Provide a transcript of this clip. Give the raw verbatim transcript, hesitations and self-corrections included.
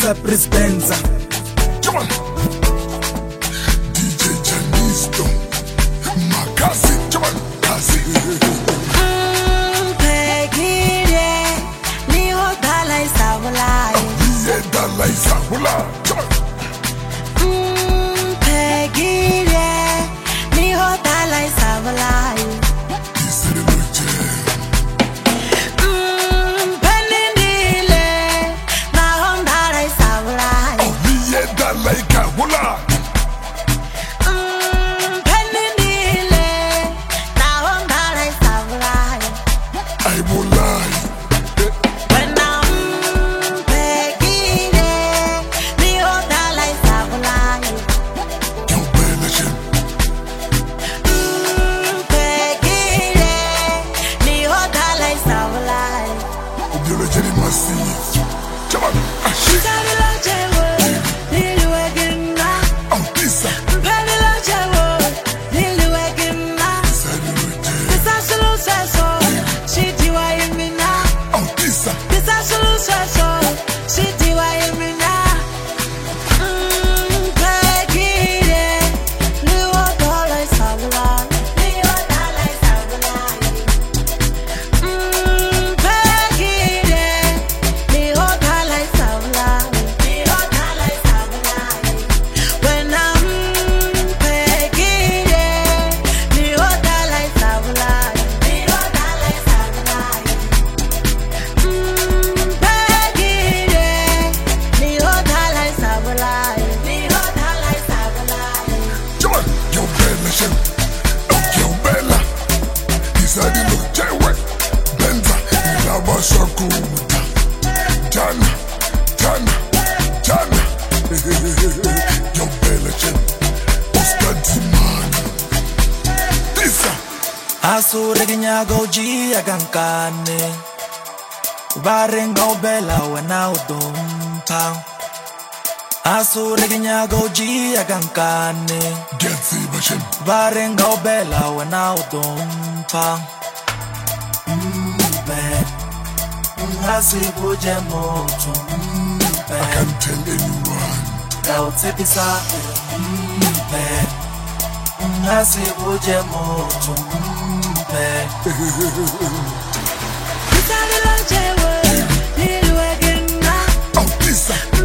Cypress Benza. Come on. D J Janisto. Makasi. Come on. Kasi. Mm, Pegire. Ni ho dalai sabulai. Ye dalai sabula. Come on. Mm, Pegire. Ni ho dalai sabulai. Like a hula. Mm, penile, na honda lai sablai. I will lie. When I'm pegine, ni honda lai sablai. You better shit. Mm, pegine, ni honda lai sablai. You better get massive. Come on. Jana, Jana, Jana. Yo bella chin, Oscar Dimani. Tisa. Asure ginyago ji agankane. Barenga bella wana udompa. Asure ginyago ji agankane. Getsi bashin. Barenga bella wana udompa. Asibuje moto. I can't tell anyone. Now take this out. Asibuje moto. Kitale la jewe, nilu egena. Oh, Tisa.